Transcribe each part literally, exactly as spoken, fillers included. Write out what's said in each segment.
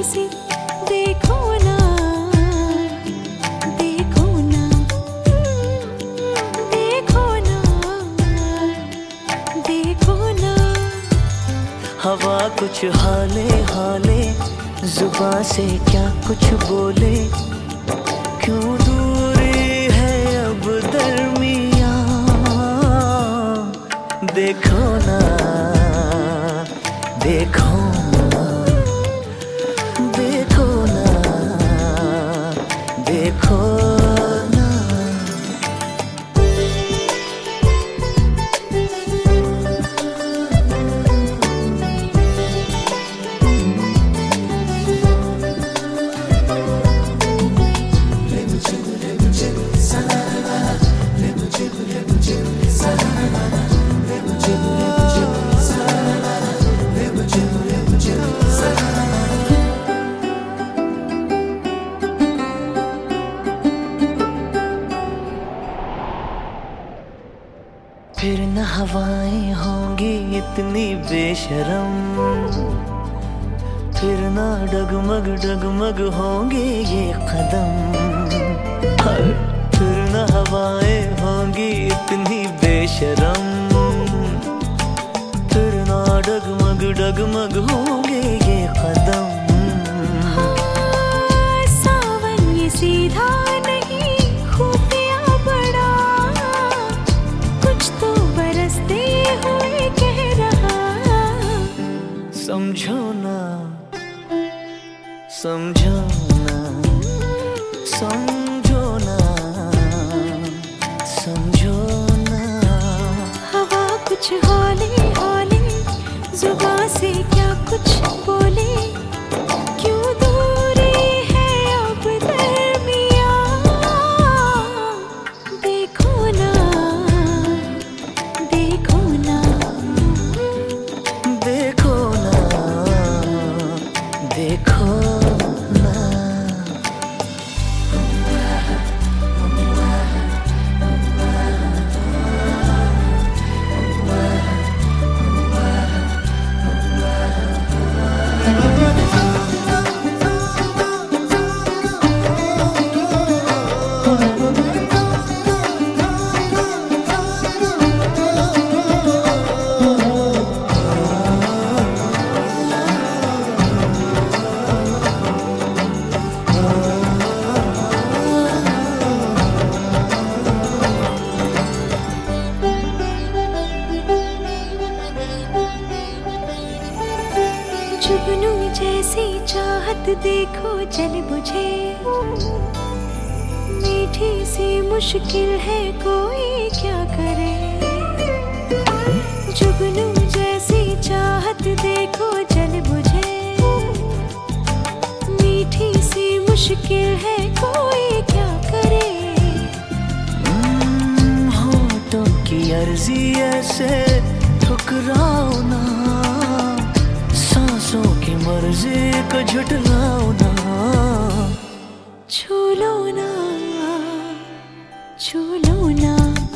से देखो ना, देखो ना, देखो ना, देखो ना। हवा कुछ हाले हाले, जुबां से क्या कुछ बोले, क्यों दूरी है अब दरमियां। देखो ना, देखो ना, देखो ना, देखो ना। फिर न हवाएं होंगी इतनी बेशरम, फिर न डगमग डगमग होंगे ये कदम। फिर न हवाएं होंगी इतनी बेशरम, फिर न डगमग डगमग होंगे ये कदम। सावन ये सीधा नहीं, खुफिया बड़ा, कुछ तो बरसते हुए कह रहा। समझो ना, समझो ना, समझो ना, समझो ना। हवा कुछ हौले हौले, जुबां से क्या कुछ बोले, क्यों दूरी है अब दरमियां। देखो ना, देखो ना, देखो ना, देखो ना। जुगनू जैसी चाहत देखो जल बुझे, मीठी सी मुश्किल है कोई क्या करे। जुगनू जैसी चाहत देखो जल बुझे, मीठी सी मुश्किल है कोई क्या करे। होठों की अर्जी ऐसे ठुकराओ ना, सांसों की मर्जी को झुठलाओ ना। छू लो ना, छू लो ना,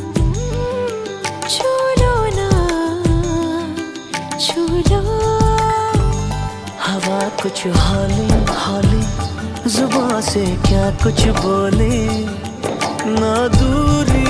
छू लो ना, छू लो। हवा कुछ हाले हाले, जुबां से क्या कुछ बोले, ना दूरी